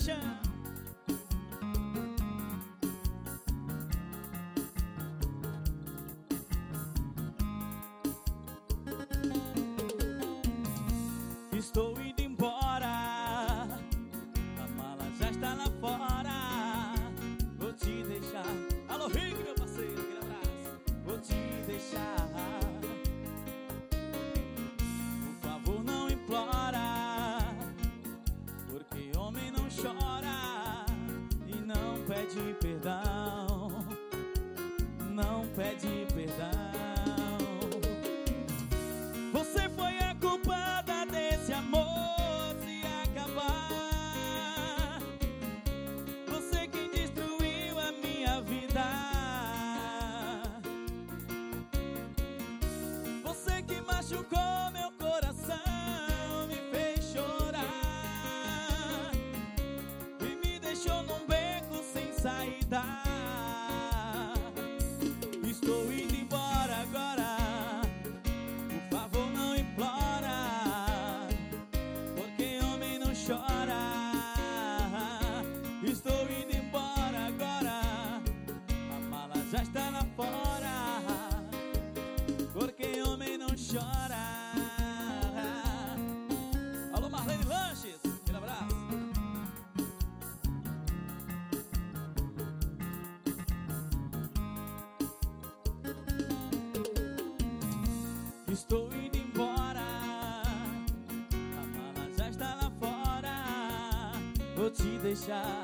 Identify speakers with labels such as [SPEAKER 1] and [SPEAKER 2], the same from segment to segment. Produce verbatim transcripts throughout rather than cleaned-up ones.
[SPEAKER 1] paixão. Estou indo embora, a mala já está lá fora. Vou te deixar. Alô, Rick, meu parceiro, aquele abraço. Vou te deixar. Por favor, não implora, porque homem não chora e não pede perdão. Não pede perdão. Você foi a culpada desse amor se acabar. Você quem destruiu a minha vida. Você que machucou meu coração, me fez chorar e me deixou num beco sem saída. Estou indo embora agora. Por favor, não implora, porque homem não chora. Estou indo embora agora. A mala já está lá fora, porque homem não chora. Alô, Marlene Lanches, aquele abraço. Estou indo embora, a mala já está lá fora. Vou te deixar,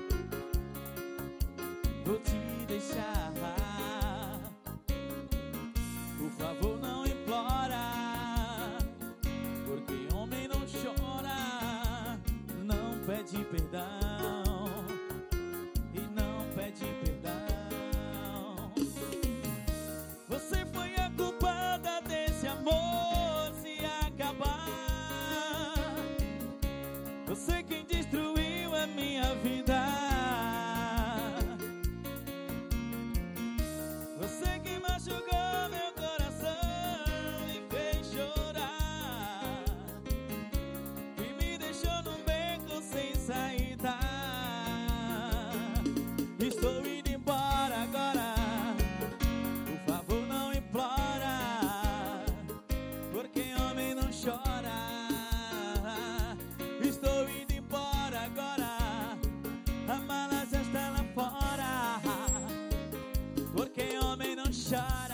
[SPEAKER 1] vou te deixar. Por favor, não implora, porque homem não chora, não pede perdão e não pede perdão. Você foi a culpada desse amor se acabar. Você quem destruiu a minha vida. Você que machucou meu coração e fez chorar e me deixou num beco sem saída. Estou indo embora agora. Por favor, não implora, porque homem não chora. Estou indo embora agora. A mala já está lá fora, porque homem não chora.